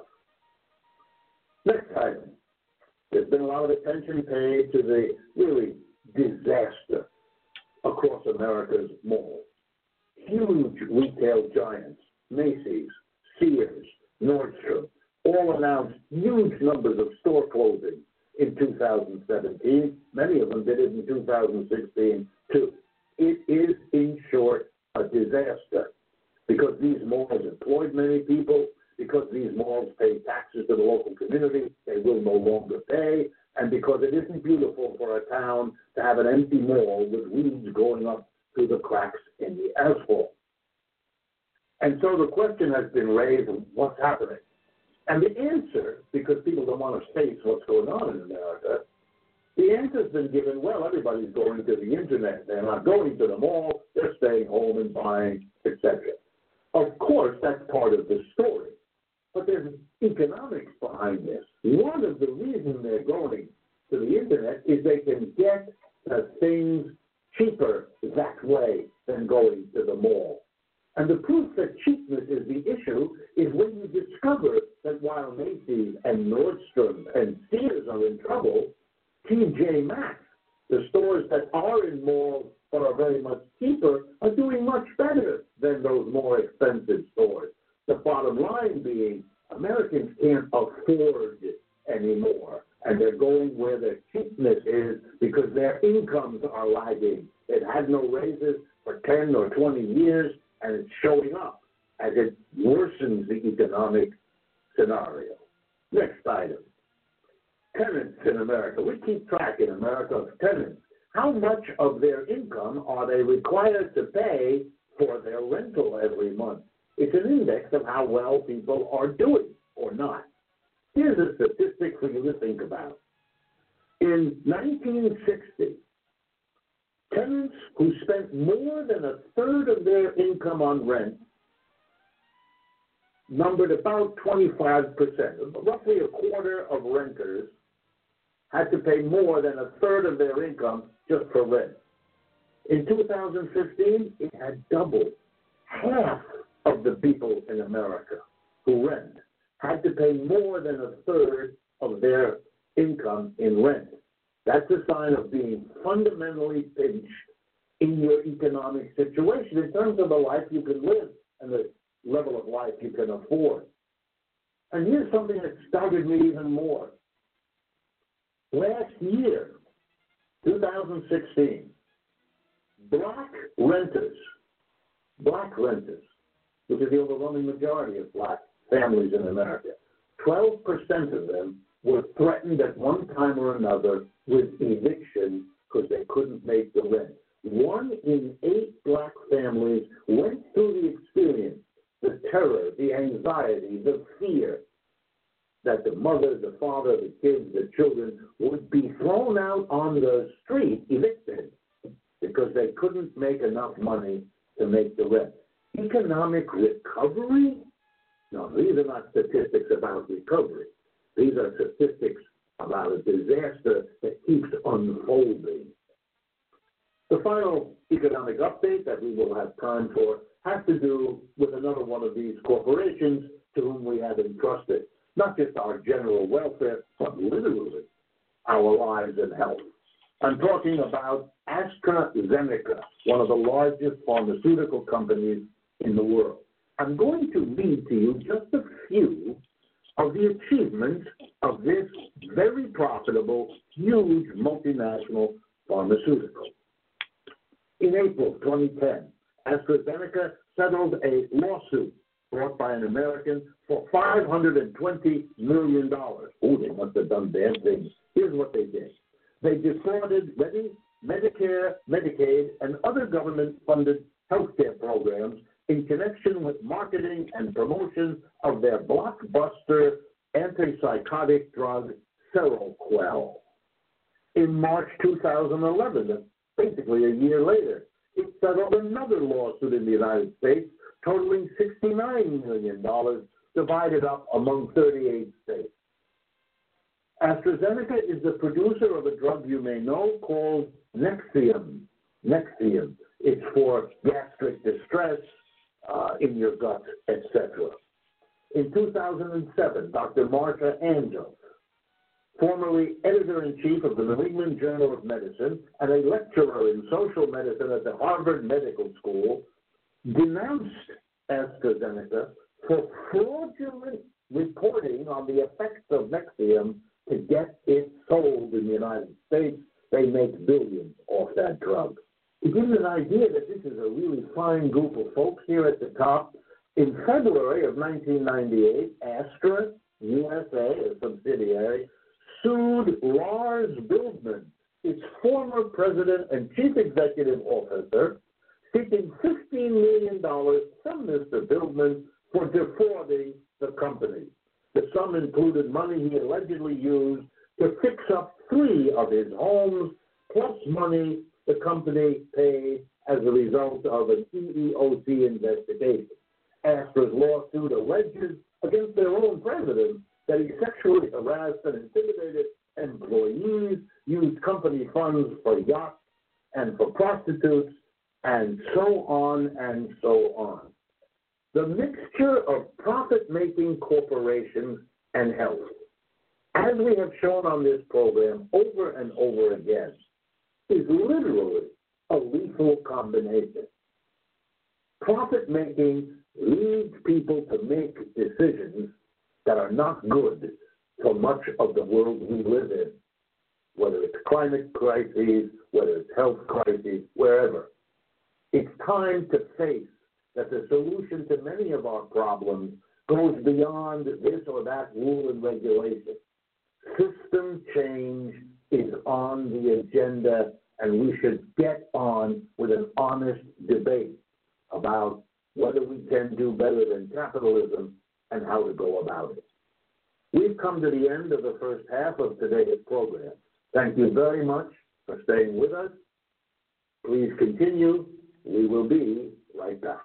Next item. There's been a lot of attention paid to the really disaster across America's malls. Huge retail giants, Macy's, Sears, Nordstrom, all announced huge numbers of store closings in two thousand seventeen. Many of them did it in two thousand sixteen, too. It is, in short, a disaster because these malls employed many people, because these malls pay taxes to the local community they will no longer pay, and because it isn't beautiful for a town to have an empty mall with weeds growing up through the cracks in the asphalt. And so the question has been raised, what's happening? And the answer, because people don't want to face what's going on in America, the answer's been given, well, everybody's going to the internet. They're not going to the mall. They're staying home and buying, et cetera. Of course, that's part of the story. But there's economics behind this. One of the reasons they're going to the internet is they can get the things cheaper that way than going to the mall. And the proof that cheapness is the issue is when you discover that while Macy's and Nordstrom and Sears are in trouble, T J Maxx, the stores that are in malls but are very much cheaper, are doing much better than those more expensive stores. The bottom line being, Americans can't afford it anymore, and they're going where their cheapness is because their incomes are lagging. It had no raises for ten or twenty years, and it's showing up as it worsens the economic scenario. Next item. Tenants in America. We keep track in America of tenants. How much of their income are they required to pay for their rental every month? It's an index of how well people are doing or not. Here's a statistic for you to think about. In nineteen sixty, tenants who spent more than a third of their income on rent numbered about twenty-five percent. Roughly a quarter of renters had to pay more than a third of their income just for rent. In two thousand fifteen, it had doubled. Half of the people in America who rent had to pay more than a third of their income in rent. That's a sign of being fundamentally pinched in your economic situation in terms of the life you can live and the level of life you can afford. And here's something that staggered me even more. Last year, two thousand sixteen, black renters, black renters, which is the overwhelming majority of black families in America, twelve percent of them were threatened at one time or another with eviction because they couldn't make the rent. One in eight black families went through the experience, the terror, the anxiety, the fear that the mother, the father, the kids, the children would be thrown out on the street, evicted, because they couldn't make enough money to make the rent. Economic recovery? No, these are not statistics about recovery. These are statistics about a disaster that keeps unfolding. The final economic update that we will have time for has to do with another one of these corporations to whom we have entrusted not just our general welfare, but literally our lives and health. I'm talking about AstraZeneca, one of the largest pharmaceutical companies in the world. I'm going to read to you just a few of the achievements of this very profitable, huge multinational pharmaceutical. In April twenty ten, AstraZeneca settled a lawsuit brought by an American for five hundred twenty million dollars. Oh, they must have done bad things. Here's what they did. They defrauded ready Medicare, Medicaid, and other government-funded healthcare programs in connection with marketing and promotion of their blockbuster antipsychotic drug, Seroquel. In March two thousand eleven, basically a year later, it settled another lawsuit in the United States totaling sixty-nine million dollars divided up among thirty-eight states. AstraZeneca is the producer of a drug you may know called Nexium. Nexium. It's for gastric distress uh, in your gut, et cetera. In two thousand seven, Doctor Marsha Angel, formerly editor-in-chief of the New England Journal of Medicine and a lecturer in social medicine at the Harvard Medical School, denounced AstraZeneca for fraudulent reporting on the effects of Nexium to get it sold in the United States. They make billions off that drug. To give you an idea that this is a really fine group of folks here at the top, in February of nineteen ninety-eight, Astra U S A, a subsidiary, sued Lars Bildman, its former president and chief executive officer, seeking fifteen million dollars from Mister Bildman for defrauding the company. The sum included money he allegedly used to fix up three of his homes, plus money the company paid as a result of an E E O C investigation. Astra's lawsuit alleges against their own president that he sexually harassed and intimidated employees, used company funds for yachts and for prostitutes, and so on and so on. The mixture of profit-making corporations and health, as we have shown on this program over and over again, is literally a lethal combination. Profit-making leads people to make decisions that are not good for much of the world we live in, whether it's climate crises, whether it's health crises, wherever. It's time to face that the solution to many of our problems goes beyond this or that rule and regulation. System change is on the agenda, and we should get on with an honest debate about whether we can do better than capitalism and how to go about it. We've come to the end of the first half of today's program. Thank you very much for staying with us. Please continue. We will be right back.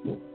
Bye.